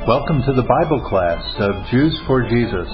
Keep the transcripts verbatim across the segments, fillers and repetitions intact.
Welcome to the Bible class of Jews for Jesus.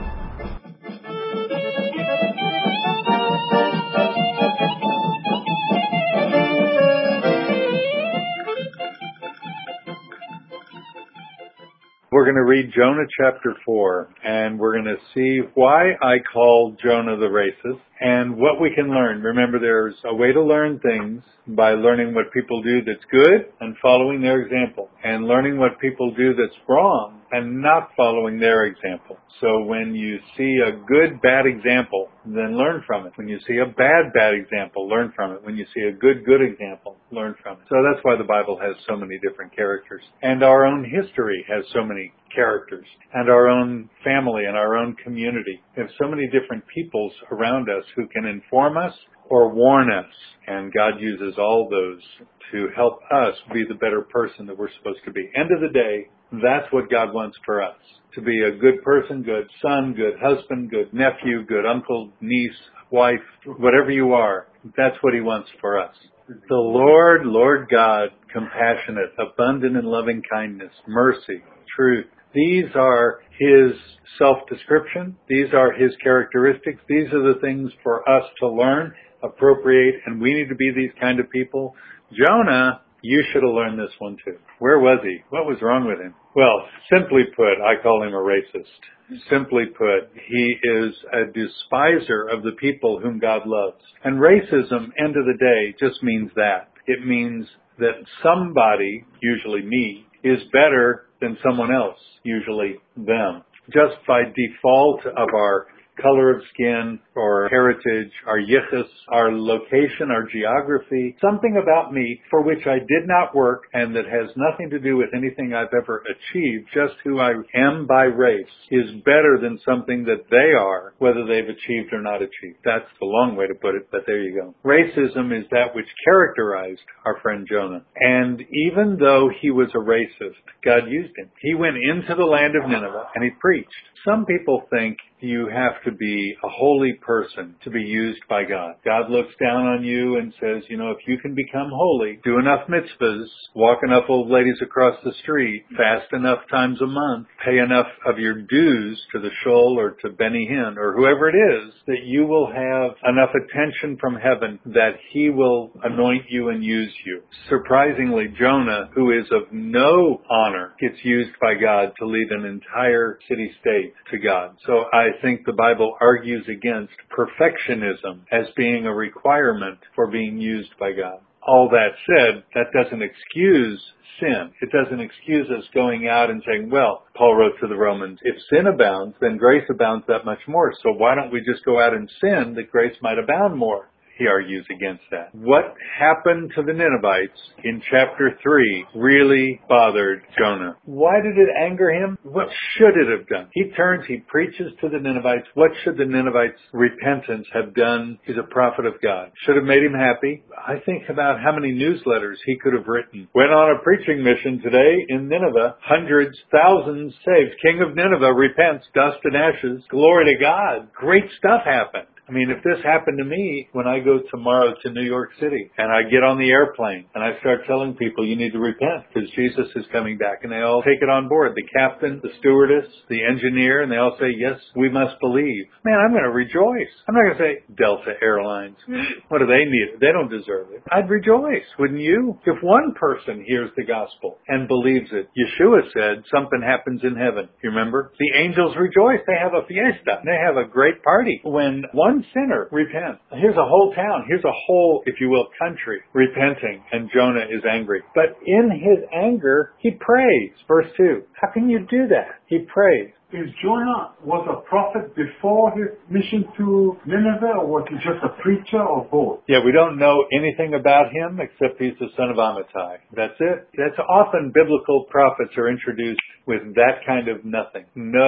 We're going to read Jonah chapter four, and we're going to see why I called Jonah the racist and what we can learn. Remember, there's a way to learn things by learning what people do that's good and following their example, and learning what people do that's wrong and not following their example. So when you see a good, bad example, then learn from it. When you see a bad, bad example, learn from it. When you see a good, good example, learn from it. So that's why the Bible has so many different characters. And our own history has so many characters. And our own family and our own community. We have so many different peoples around us who can inform us or warn us. And God uses all those to help us be the better person that we're supposed to be. End of the day, that's what God wants for us. To be a good person, good son, good husband, good nephew, good uncle, niece, wife, whatever you are. That's what He wants for us. The Lord, Lord God, compassionate, abundant in loving kindness, mercy, truth. These are His self-description. These are His characteristics. These are the things for us to learn, appropriate, and we need to be these kind of people. Jonah, you should have learned this one too. Where was he? What was wrong with him? Well, simply put, I call him a racist. Simply put, he is a despiser of the people whom God loves. And racism, end of the day, just means that. It means that somebody, usually me, is better than someone else, usually them. Just by default of our color of skin, or heritage, our yichus, our location, our geography, something about me for which I did not work and that has nothing to do with anything I've ever achieved, just who I am by race, is better than something that they are, whether they've achieved or not achieved. That's the long way to put it, but there you go. Racism is that which characterized our friend Jonah. And even though he was a racist, God used him. He went into the land of Nineveh and he preached. Some people think you have to be a holy person to be used by God. God looks down on you and says, you know, if you can become holy, do enough mitzvahs, walk enough old ladies across the street, fast enough times a month, pay enough of your dues to the shul or to Benny Hinn or whoever it is, that you will have enough attention from heaven that He will anoint you and use you. Surprisingly, Jonah, who is of no honor, gets used by God to lead an entire city-state to God. So I think the Bible argues against perfectionism as being a requirement for being used by God. All that said, that doesn't excuse sin. It doesn't excuse us going out and saying, well, Paul wrote to the Romans, if sin abounds, then grace abounds that much more. So why don't we just go out and sin that grace might abound more? He argues against that. What happened to the Ninevites in chapter three really bothered Jonah. Why did it anger him? What should it have done? He turns, he preaches to the Ninevites. What should the Ninevites' repentance have done? He's a prophet of God. Should have made him happy. I think about how many newsletters he could have written. Went on a preaching mission today in Nineveh. Hundreds, thousands saved. King of Nineveh repents, dust and ashes. Glory to God. Great stuff happened. I mean, if this happened to me when I go tomorrow to New York City and I get on the airplane and I start telling people you need to repent because Jesus is coming back, and they all take it on board, the captain, the stewardess, the engineer, and they all say, yes, we must believe. Man, I'm going to rejoice. I'm not going to say Delta Airlines. What do they need? They don't deserve it. I'd rejoice, wouldn't you? If one person hears the gospel and believes it, Yeshua said something happens in heaven. You remember? The angels rejoice. They have a fiesta. They have a great party when one sinner repents. Here's a whole town. Here's a whole, if you will, country repenting, and Jonah is angry. But in his anger, he prays. Verse two. How can you do that? He prays. Is Jonah was a prophet before his mission to Nineveh, or was he just a preacher, or both? Yeah, we don't know anything about him except he's the son of Amittai. That's it. That's often biblical prophets are introduced with that kind of nothing.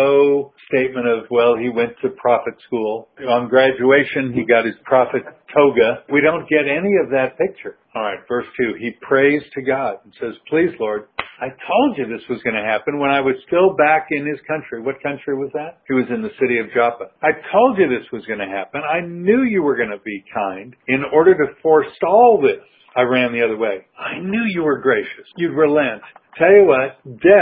No statement of, well, he went to prophet school. On graduation, he got his prophet toga. We don't get any of that picture. All right, verse two. He prays to God and says, please, Lord, I told you this was going to happen when I was still back in his country. What country was that? He was in the city of Joppa. I told you this was going to happen. I knew you were going to be kind. In order to forestall this, I ran the other way. I knew you were gracious. You'd relent. Tell you what, death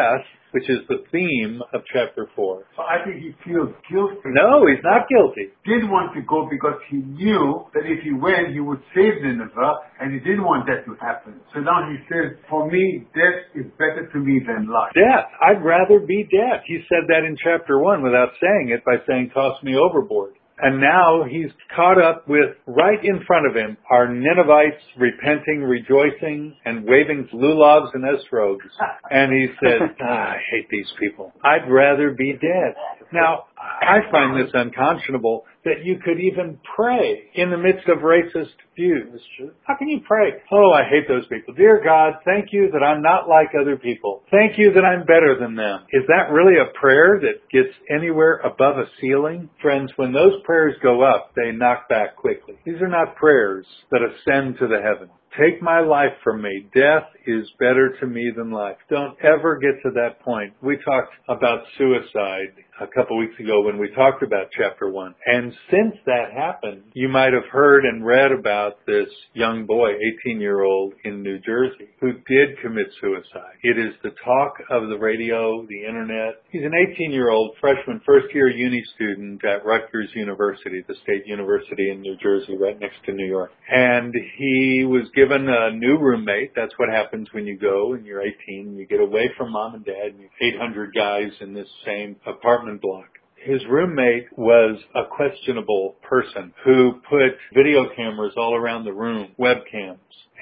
which is the theme of chapter four. So I think he feels guilty. No, he's not guilty. Didn't want to go because he knew that if he went, he would save Nineveh, and he didn't want that to happen. So now he says, for me, death is better to me than life. Death. I'd rather be dead. He said that in chapter one without saying it by saying, toss me overboard. And now he's caught up with, right in front of him, are Ninevites repenting, rejoicing, and waving lulavs and esrogs. And he says, ah, I hate these people. I'd rather be dead. Now, I find this unconscionable that you could even pray in the midst of racist views. How can you pray? Oh, I hate those people. Dear God, thank you that I'm not like other people. Thank you that I'm better than them. Is that really a prayer that gets anywhere above a ceiling? Friends, when those prayers go up, they knock back quickly. These are not prayers that ascend to the heavens. Take my life from me. Death is better to me than life. Don't ever get to that point. We talked about suicide a couple weeks ago when we talked about chapter one. And since that happened, you might have heard and read about this young boy, eighteen-year-old in New Jersey, who did commit suicide. It is the talk of the radio, the internet. He's an eighteen-year-old freshman, first-year uni student at Rutgers University, the state university in New Jersey, right next to New York. And he was given a new roommate. That's what happens when you go and you're eighteen and you get away from mom and dad and you're eight hundred guys in this same apartment block. His roommate was a questionable person who put video cameras all around the room, webcams.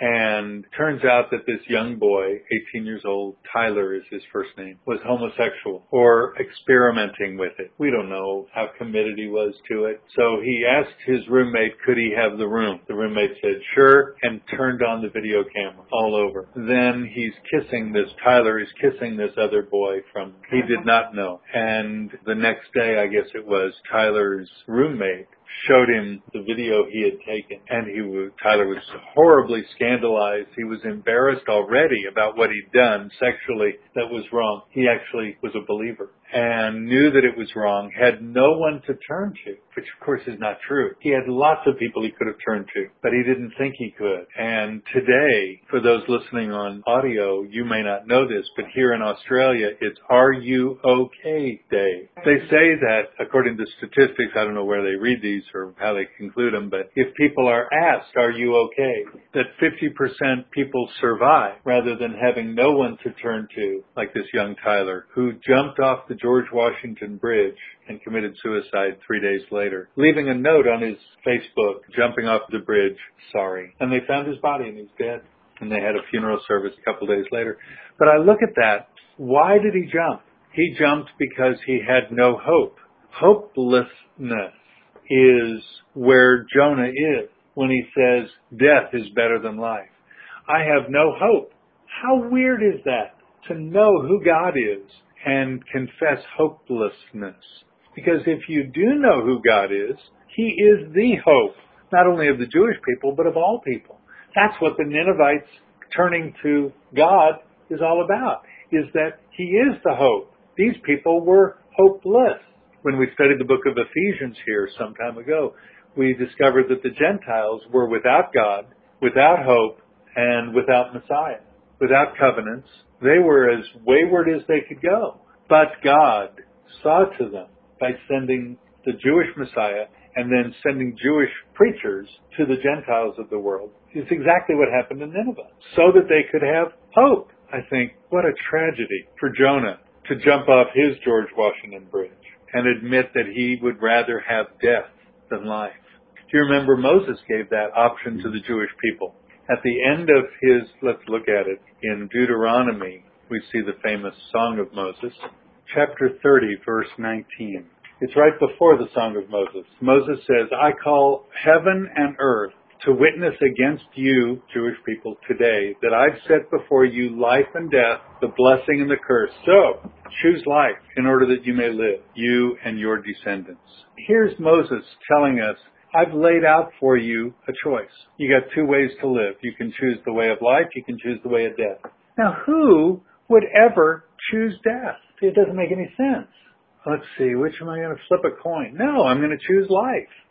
And turns out that this young boy, eighteen years old, Tyler is his first name, was homosexual or experimenting with it. We don't know how committed he was to it. So he asked his roommate, could he have the room? The roommate said, sure, and turned on the video camera all over. Then he's kissing this, Tyler is kissing this other boy from, he did not know. And the next day, I guess it was, Tyler's roommate showed him the video he had taken, and he was, Tyler was horribly scandalized. He was embarrassed already about what he'd done sexually that was wrong. He actually was a believer and knew that it was wrong, had no one to turn to, which of course is not true. He had lots of people he could have turned to, but he didn't think he could. And today, for those listening on audio, you may not know this, but here in Australia, it's Are You OK Day. They say that, according to statistics, I don't know where they read these or how they conclude them, but if people are asked, are you okay, that fifty percent people survive rather than having no one to turn to, like this young Tyler, who jumped off the George Washington Bridge and committed suicide three days later, leaving a note on his Facebook, jumping off the bridge, sorry. And they found his body and he's dead. And they had a funeral service a couple days later. But I look at that. Why did he jump? He jumped because he had no hope. Hopelessness is where Jonah is when he says death is better than life. I have no hope. How weird is that, to know who God is and confess hopelessness? Because if you do know who God is, He is the hope, not only of the Jewish people, but of all people. That's what the Ninevites turning to God is all about, is that He is the hope. These people were hopeless. When we studied the book of Ephesians here some time ago, we discovered that the Gentiles were without God, without hope, and without Messiah, without covenants. They were as wayward as they could go. But God saw to them by sending the Jewish Messiah and then sending Jewish preachers to the Gentiles of the world. It's exactly what happened in Nineveh, so that they could have hope. I think, what a tragedy for Jonah to jump off his George Washington Bridge and admit that he would rather have death than life. Do you remember Moses gave that option to the Jewish people? At the end of his, let's look at it, in Deuteronomy, we see the famous Song of Moses, chapter thirty, verse nineteen. It's right before the Song of Moses. Moses says, I call heaven and earth to witness against you, Jewish people, today, that I've set before you life and death, the blessing and the curse. So, choose life in order that you may live, you and your descendants. Here's Moses telling us, I've laid out for you a choice. You got two ways to live. You can choose the way of life, you can choose the way of death. Now, who would ever choose death? It doesn't make any sense. Let's see, which am I going to flip a coin? No, I'm going to choose life.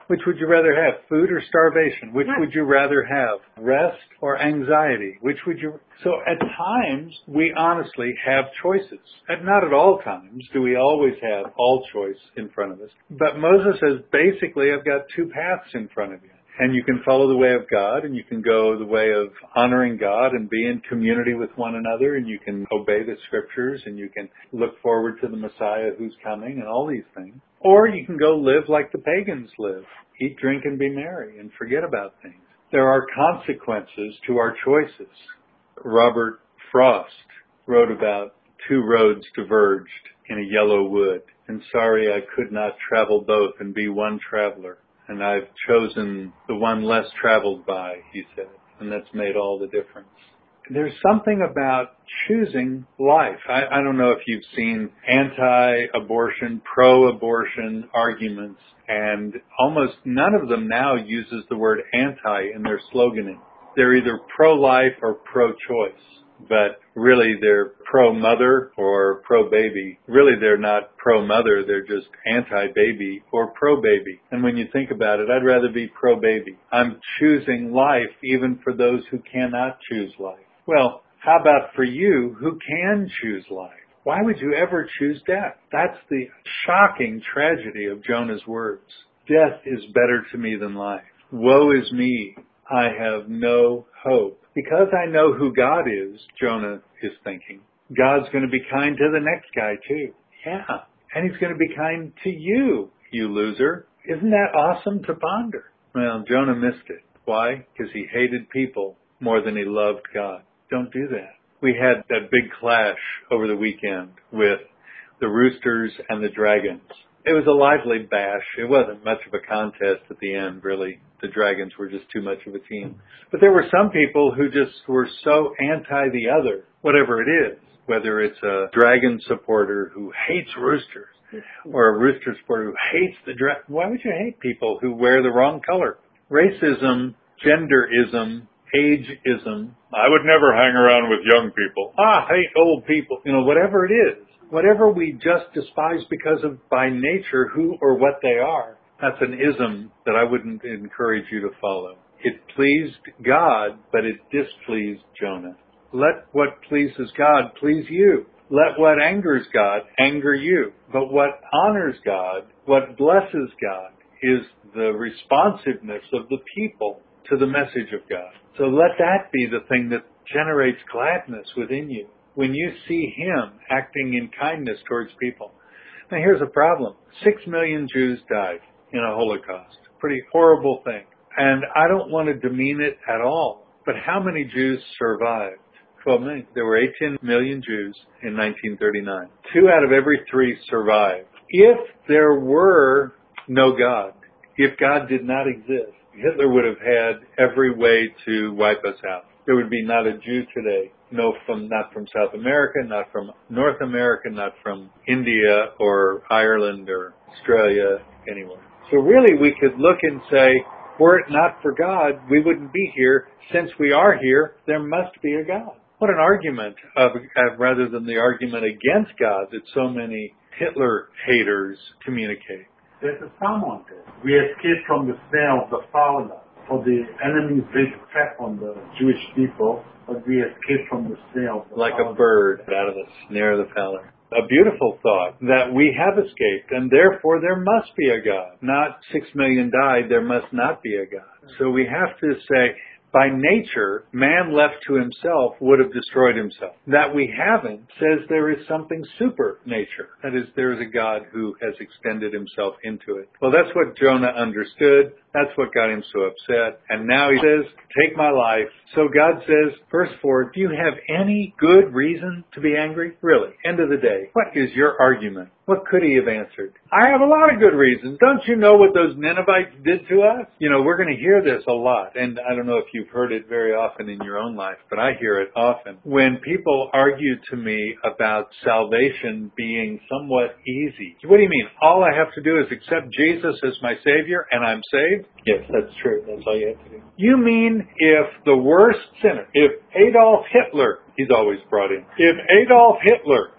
Which would you rather have, food or starvation? Which would you rather have, rest or anxiety? Which would you... So at times, we honestly have choices. And not at all times do we always have all choice in front of us. But Moses says, basically, I've got two paths in front of you. And you can follow the way of God, and you can go the way of honoring God and be in community with one another, and you can obey the scriptures, and you can look forward to the Messiah who's coming, and all these things. Or you can go live like the pagans live, eat, drink, and be merry, and forget about things. There are consequences to our choices. Robert Frost wrote about two roads diverged in a yellow wood, and sorry I could not travel both and be one traveler. And I've chosen the one less traveled by, he said, and that's made all the difference. There's something about choosing life. I, I don't know if you've seen anti-abortion, pro-abortion arguments, and almost none of them now uses the word anti in their sloganing. They're either pro-life or pro-choice. But really they're pro-mother or pro-baby. Really they're not pro-mother, they're just anti-baby or pro-baby. And when you think about it, I'd rather be pro-baby. I'm choosing life even for those who cannot choose life. Well, how about for you who can choose life? Why would you ever choose death? That's the shocking tragedy of Jonah's words. Death is better to me than life. Woe is me. I have no hope. Because I know who God is, Jonah is thinking, God's going to be kind to the next guy too. Yeah. And he's going to be kind to you, you loser. Isn't that awesome to ponder? Well, Jonah missed it. Why? Because he hated people more than he loved God. Don't do that. We had that big clash over the weekend with the Roosters and the Dragons. It was a lively bash. It wasn't much of a contest at the end, really. The Dragons were just too much of a team. But there were some people who just were so anti the other, whatever it is, whether it's a Dragon supporter who hates Roosters or a Rooster supporter who hates the Dragon. Why would you hate people who wear the wrong color? Racism, genderism, ageism. I would never hang around with young people. Ah, I hate old people. You know, whatever it is. Whatever we just despise because of by nature who or what they are, that's an ism that I wouldn't encourage you to follow. It pleased God, but it displeased Jonah. Let what pleases God please you. Let what angers God anger you. But what honors God, what blesses God, is the responsiveness of the people to the message of God. So let that be the thing that generates gladness within you. When you see him acting in kindness towards people. Now here's a problem. Six million Jews died in a Holocaust. Pretty horrible thing. And I don't want to demean it at all. But how many Jews survived? twelve million. There were eighteen million Jews in nineteen thirty-nine. Two out of every three survived. If there were no God, if God did not exist, Hitler would have had every way to wipe us out. There would be not a Jew today. No, from not from South America, not from North America, not from India or Ireland or Australia, anywhere. So really we could look and say, were it not for God, we wouldn't be here. Since we are here, there must be a God. What an argument, of, of, rather than the argument against God that so many Hitler haters communicate. There's a psalm on this. We escaped from the snare of the fowler, for the enemy's big trap on the Jewish people, but we escaped from the snare of the like fowler. a bird out of the snare of the fowler. A beautiful thought that we have escaped, and therefore there must be a God. Not six million died, there must not be a God. So we have to say, by nature, man left to himself would have destroyed himself. That we haven't says there is something super nature. That is, there is a God who has extended himself into it. Well, that's what Jonah understood. That's what got him so upset. And now he says, take my life. So God says, verse four, do you have any good reason to be angry? Really, end of the day, what is your argument? What could he have answered? I have a lot of good reasons. Don't you know what those Ninevites did to us? You know, we're going to hear this a lot. And I don't know if you've heard it very often in your own life, but I hear it often. When people argue to me about salvation being somewhat easy. What do you mean? All I have to do is accept Jesus as my Savior and I'm saved? Yes, that's true. That's all you have to do. You mean if the worst sinner, if Adolf Hitler, he's always brought in, if Adolf Hitler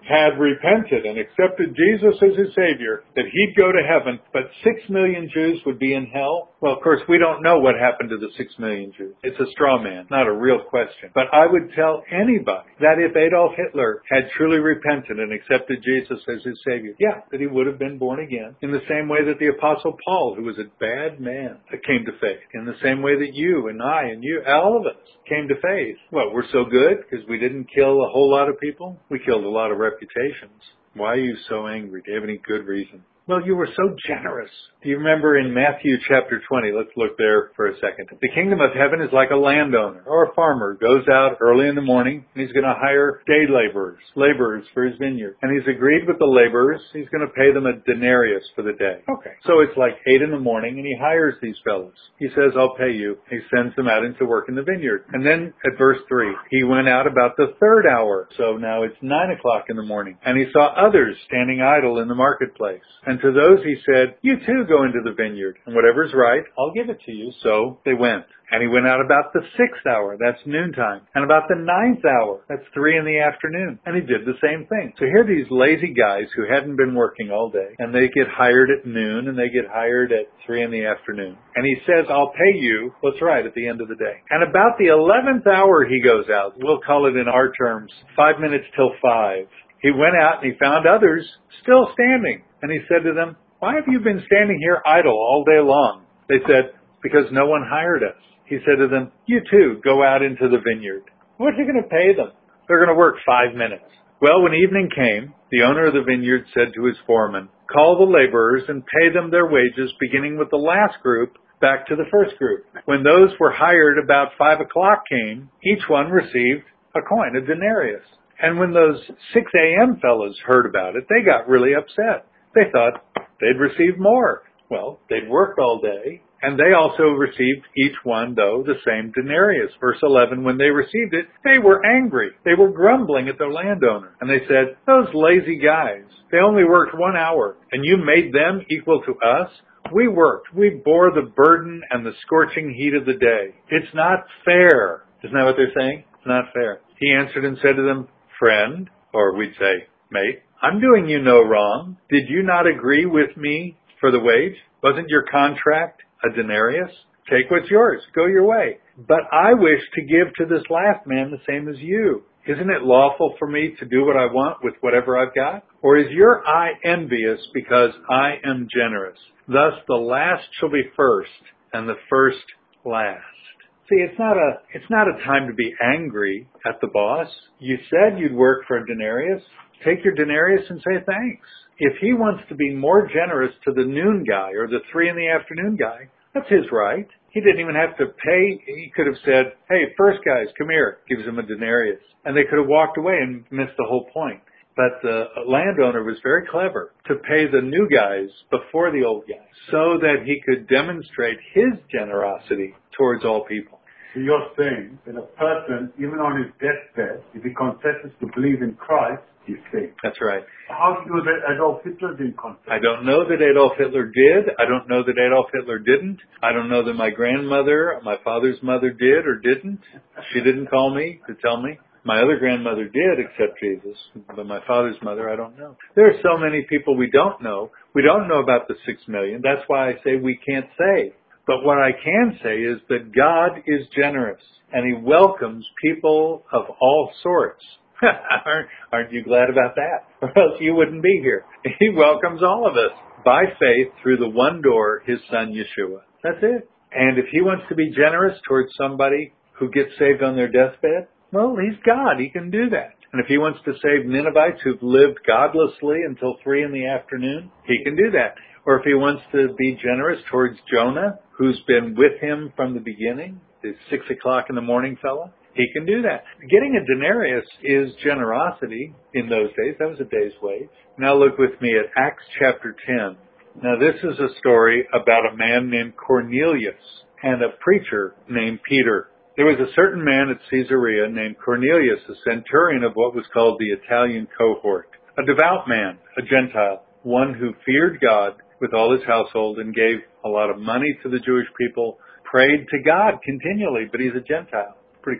had repented and accepted Jesus as his Savior, that he'd go to heaven, but six million Jews would be in hell? Well, of course, we don't know what happened to the six million Jews. It's a straw man, not a real question. But I would tell anybody that if Adolf Hitler had truly repented and accepted Jesus as his Savior, yeah, that he would have been born again, in the same way that the Apostle Paul, who was a bad man, came to faith, in the same way that you and I and you, all of us, came to faith. What, we're so good because we didn't kill a whole lot of people? We killed a lot of reputations. Why are you so angry? Do you have any good reason? Well, you were so generous. Do you remember in Matthew chapter twenty? Let's look there for a second. The kingdom of heaven is like a landowner or a farmer who goes out early in the morning and he's going to hire day laborers, laborers for his vineyard. And he's agreed with the laborers. He's going to pay them a denarius for the day. Okay. So it's like eight in the morning and he hires these fellows. He says, I'll pay you. He sends them out into work in the vineyard. And then at verse three, he went out about the third hour. So now it's nine o'clock in the morning. And he saw others standing idle in the marketplace. And to those he said, you too go into the vineyard, and whatever's right, I'll give it to you. So they went. And he went out about the sixth hour, that's noontime, and about the ninth hour, that's three in the afternoon. And he did the same thing. So here are these lazy guys who hadn't been working all day, and they get hired at noon, and they get hired at three in the afternoon. And he says, I'll pay you what's right at the end of the day. And about the eleventh hour he goes out, we'll call it in our terms, five minutes till five. He went out and he found others still standing. And he said to them, why have you been standing here idle all day long? They said, because no one hired us. He said to them, you too go out into the vineyard. What's he going to pay them? They're going to work five minutes. Well, when evening came, the owner of the vineyard said to his foreman, call the laborers and pay them their wages, beginning with the last group back to the first group. When those were hired about five o'clock came, each one received a coin, a denarius. And when those six a.m. fellows heard about it, they got really upset. They thought they'd receive more. Well, they'd worked all day, and they also received each one, though, the same denarius. Verse eleven, when they received it, they were angry. They were grumbling at their landowner. And they said, those lazy guys, they only worked one hour, and you made them equal to us? We worked. We bore the burden and the scorching heat of the day. It's not fair. Isn't that what they're saying? It's not fair. He answered and said to them, friend, or we'd say, mate, I'm doing you no wrong. Did you not agree with me for the wage? Wasn't your contract a denarius? Take what's yours. Go your way. But I wish to give to this last man the same as you. Isn't it lawful for me to do what I want with whatever I've got? Or is your eye envious because I am generous? Thus the last shall be first, and the first last. See, it's not a, it's not a time to be angry at the boss. You said you'd work for a denarius. Take your denarius and say thanks. If he wants to be more generous to the noon guy or the three in the afternoon guy, that's his right. He didn't even have to pay. He could have said, hey, first guys, come here, gives him a denarius. And they could have walked away and missed the whole point. But the landowner was very clever to pay the new guys before the old guys so that he could demonstrate his generosity towards all people. So you're saying that a person, even on his deathbed, if he confesses to believe in Christ, he's saved. That's right. How do you know that Adolf Hitler didn't confess? I don't know that Adolf Hitler did. I don't know that Adolf Hitler didn't. I don't know that my grandmother, my father's mother did or didn't. She didn't call me to tell me. My other grandmother did accept Jesus, but my father's mother, I don't know. There are so many people we don't know. We don't know about the six million. That's why I say we can't say. But what I can say is that God is generous, and he welcomes people of all sorts. aren't, aren't you glad about that? Or else you wouldn't be here. He welcomes all of us by faith through the one door, his son Yeshua. That's it. And if he wants to be generous towards somebody who gets saved on their deathbed, well, he's God. He can do that. And if he wants to save Ninevites who've lived godlessly until three in the afternoon, he can do that. Or if he wants to be generous towards Jonah, who's been with him from the beginning, the six o'clock in the morning fella, he can do that. Getting a denarius is generosity in those days. That was a day's wage. Now look with me at Acts chapter ten. Now this is a story about a man named Cornelius and a preacher named Peter. There was a certain man at Caesarea named Cornelius, a centurion of what was called the Italian cohort, a devout man, a Gentile, one who feared God with all his household and gave a lot of money to the Jewish people, prayed to God continually, but he's a Gentile. Pretty cool.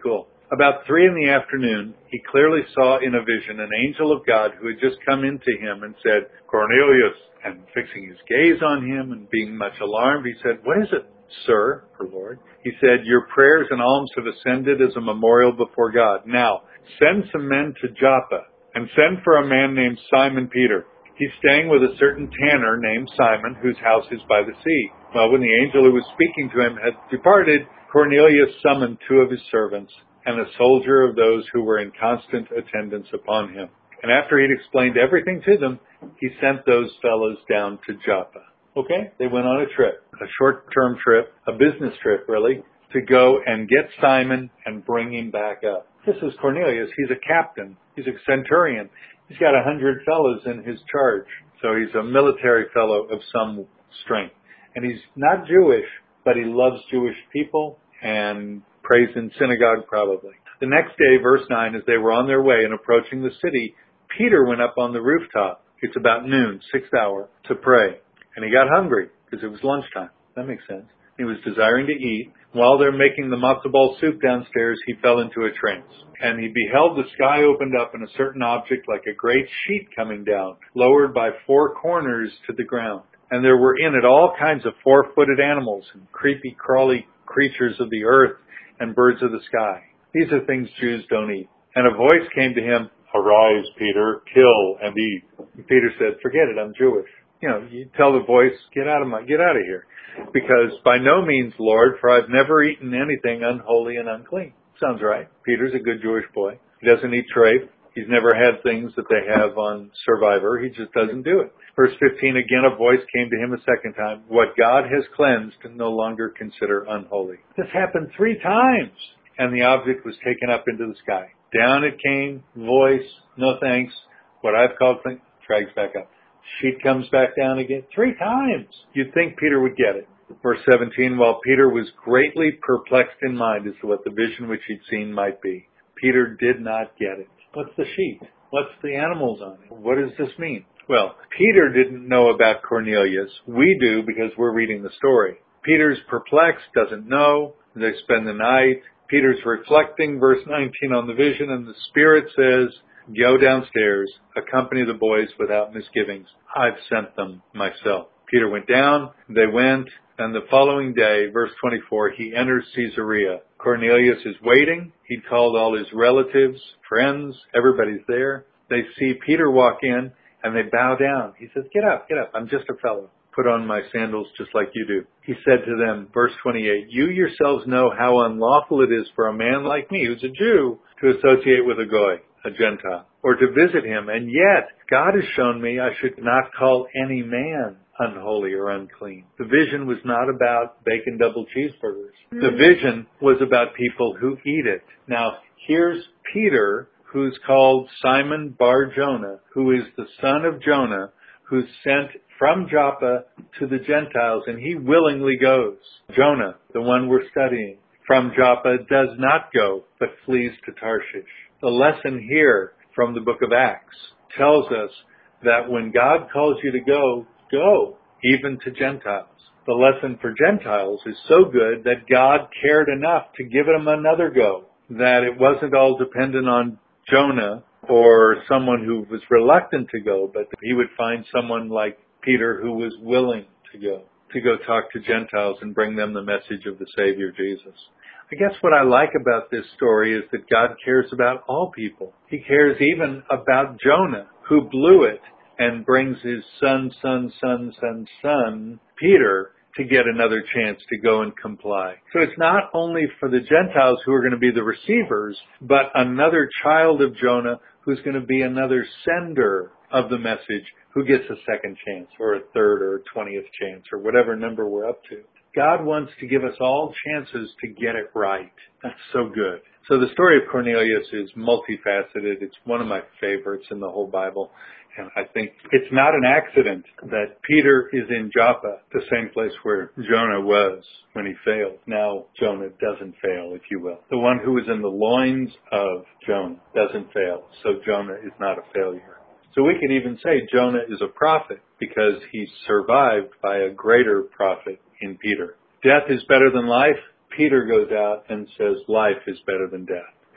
About three in the afternoon, he clearly saw in a vision an angel of God who had just come into him and said, Cornelius. And fixing his gaze on him and being much alarmed, he said, What is it, sir, or Lord? He said, Your prayers and alms have ascended as a memorial before God. Now, send some men to Joppa and send for a man named Simon Peter. He's staying with a certain tanner named Simon, whose house is by the sea. Well, when the angel who was speaking to him had departed, Cornelius summoned two of his servants and a soldier of those who were in constant attendance upon him. And after he'd explained everything to them, he sent those fellows down to Joppa. Okay? They went on a trip, a short-term trip, a business trip, really, to go and get Simon and bring him back up. This is Cornelius. He's a captain. He's a centurion. He's got a hundred fellows in his charge. So he's a military fellow of some strength. And he's not Jewish, but he loves Jewish people and prays in synagogue probably. The next day, verse nine, as they were on their way and approaching the city, Peter went up on the rooftop. It's about noon, sixth hour, to pray. And he got hungry because it was lunchtime. That makes sense. He was desiring to eat. While they're making the matzo ball soup downstairs, he fell into a trance. And he beheld the sky opened up and a certain object like a great sheet coming down, lowered by four corners to the ground. And there were in it all kinds of four-footed animals and creepy, crawly creatures of the earth and birds of the sky. These are things Jews don't eat. And a voice came to him, Arise, Peter, kill and eat. And Peter said, Forget it, I'm Jewish. You know, you tell the voice, get out of my, get out of here. Because by no means, Lord, for I've never eaten anything unholy and unclean. Sounds right. Peter's a good Jewish boy. He doesn't eat treif. He's never had things that they have on Survivor. He just doesn't do it. Verse fifteen, again a voice came to him a second time. What God has cleansed, no longer consider unholy. This happened three times. And the object was taken up into the sky. Down it came, voice, no thanks. What I've called, drags back up. Sheet comes back down again. Three times. You'd think Peter would get it. Verse seventeen, while Peter was greatly perplexed in mind as to what the vision which he'd seen might be, Peter did not get it. What's the sheet? What's the animals on it? What does this mean? Well, Peter didn't know about Cornelius. We do because we're reading the story. Peter's perplexed, doesn't know. They spend the night. Peter's reflecting, verse nineteen, on the vision, and the Spirit says, Go downstairs, accompany the boys without misgivings. I've sent them myself. Peter went down, they went, and the following day, verse twenty-four, he enters Caesarea. Cornelius is waiting. He'd called all his relatives, friends, everybody's there. They see Peter walk in, and they bow down. He says, Get up, get up, I'm just a fellow. Put on my sandals just like you do. He said to them, verse twenty-eight, You yourselves know how unlawful it is for a man like me, who's a Jew, to associate with a Goy, a Gentile, or to visit him. And yet, God has shown me I should not call any man unholy or unclean. The vision was not about bacon double cheeseburgers. The vision was about people who eat it. Now, here's Peter, who's called Simon Bar-Jonah, who is the son of Jonah, who's sent from Joppa to the Gentiles, and he willingly goes. Jonah, the one we're studying, from Joppa does not go, but flees to Tarshish. The lesson here from the book of Acts tells us that when God calls you to go, go, even to Gentiles. The lesson for Gentiles is so good that God cared enough to give them another go, that it wasn't all dependent on Jonah or someone who was reluctant to go, but he would find someone like Peter who was willing to go, to go talk to Gentiles and bring them the message of the Savior Jesus. I guess what I like about this story is that God cares about all people. He cares even about Jonah, who blew it and brings his son, son, son, son, son, Peter, to get another chance to go and comply. So it's not only for the Gentiles who are going to be the receivers, but another child of Jonah who's going to be another sender of the message who gets a second chance or a third or a twentieth chance or whatever number we're up to. God wants to give us all chances to get it right. That's so good. So the story of Cornelius is multifaceted. It's one of my favorites in the whole Bible. And I think it's not an accident that Peter is in Joppa, the same place where Jonah was when he failed. Now Jonah doesn't fail, if you will. The one who is in the loins of Jonah doesn't fail. So Jonah is not a failure. So we could even say Jonah is a prophet because he's survived by a greater prophet in Peter. Death is better than life. Peter goes out and says life is better than death.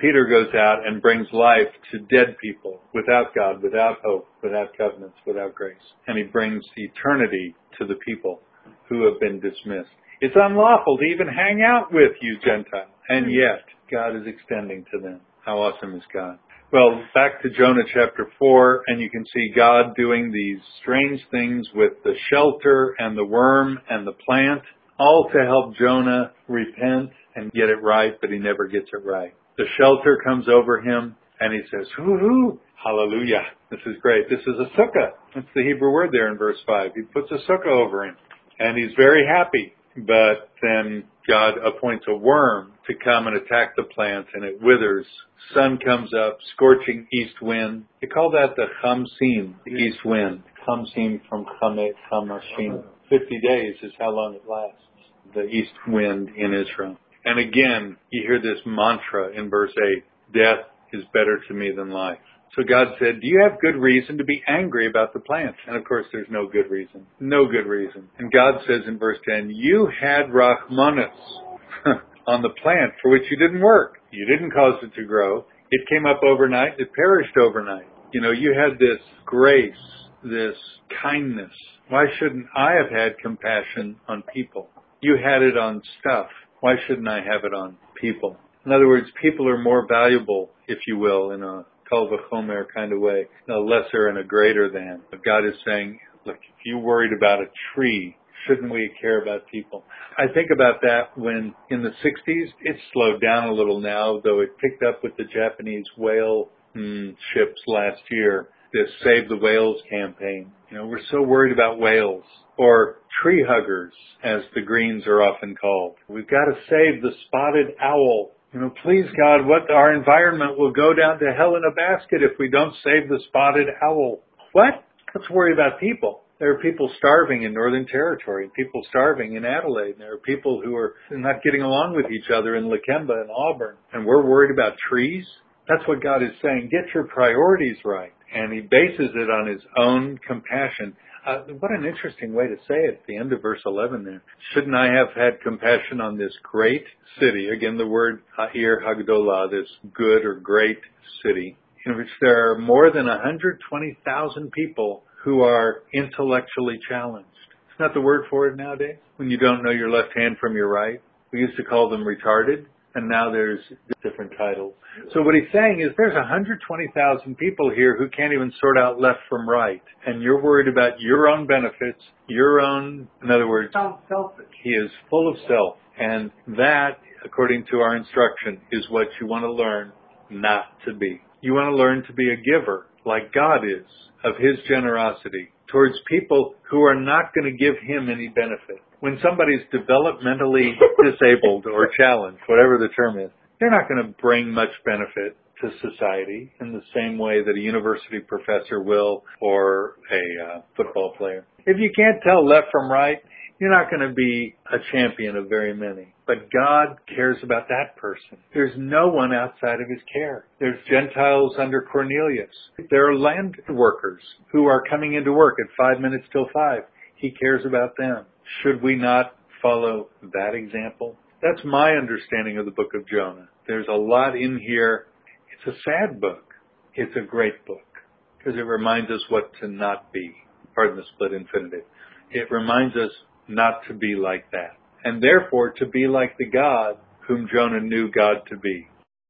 Peter goes out and brings life to dead people without God, without hope, without covenants, without grace. And he brings eternity to the people who have been dismissed. It's unlawful to even hang out with you, Gentile. And yet, God is extending to them. How awesome is God? Well, back to Jonah chapter four, and you can see God doing these strange things with the shelter and the worm and the plant, all to help Jonah repent and get it right, but he never gets it right. The shelter comes over him, and he says, hoo-hoo, hallelujah. This is great. This is a sukkah. That's the Hebrew word there in verse five. He puts a sukkah over him, and he's very happy. But then God appoints a worm to come and attack the plant, and it withers. Sun comes up, scorching east wind. They call that the Chamsim, the east wind. Chamsim from Chamet, Chamashim. Fifty days is how long it lasts, the east wind in Israel. And again, you hear this mantra in verse eight, death is better to me than life. So God said, do you have good reason to be angry about the plant? And of course, there's no good reason. No good reason. And God says in verse ten, you had Rahmanas on the plant for which you didn't work. You didn't cause it to grow. It came up overnight. It perished overnight. You know, you had this grace, this kindness. Why shouldn't I have had compassion on people? You had it on stuff. Why shouldn't I have it on people? In other words, people are more valuable, if you will, in a Kal v'chomer kind of way, a lesser and a greater than. But God is saying, look, if you worried about a tree, shouldn't we care about people? I think about that when in the sixties, it slowed down a little now, though it picked up with the Japanese whale mm, ships last year, this Save the Whales campaign. You know, we're so worried about whales, or tree huggers, as the Greens are often called. We've got to save the spotted owl. You know, please God, what our environment will go down to hell in a basket if we don't save the spotted owl. What? Let's worry about people. There are people starving in Northern Territory, and people starving in Adelaide. And there are people who are not getting along with each other in Lakemba and Auburn. And we're worried about trees? That's what God is saying. Get your priorities right. And he bases it on his own compassion. Uh, what an interesting way to say it at the end of verse eleven there. Shouldn't I have had compassion on this great city? Again, the word Ha'ir Hagdolah, this good or great city, in which there are more than one hundred twenty thousand people who are intellectually challenged. It's not the word for it nowadays, when you don't know your left hand from your right. We used to call them retarded, and now there's different titles. So what he's saying is there's one hundred twenty thousand people here who can't even sort out left from right. And you're worried about your own benefits, your own, in other words, selfish. He is full of self. And that, according to our instruction, is what you want to learn not to be. You want to learn to be a giver, like God is, of his generosity towards people who are not going to give him any benefit. When somebody's developmentally disabled or challenged, whatever the term is, they're not going to bring much benefit to society in the same way that a university professor will, or a uh, football player. If you can't tell left from right, you're not going to be a champion of very many. But God cares about that person. There's no one outside of his care. There's Gentiles under Cornelius. There are land workers who are coming into work at five minutes till five. He cares about them. Should we not follow that example? That's my understanding of the book of Jonah. There's a lot in here. It's a sad book. It's a great book because it reminds us what to not be. Pardon the split infinitive. It reminds us not to be like that, and therefore to be like the God whom Jonah knew God to be.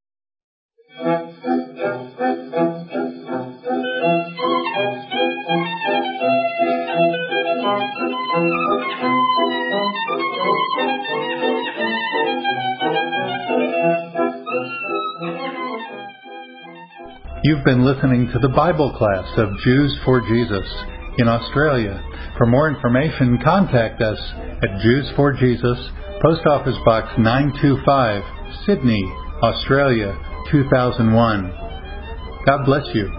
You've been listening to the Bible class of Jews for Jesus in Australia. For more information, contact us at Jews for Jesus, Post Office Box nine two five, Sydney, Australia two thousand one. God bless you.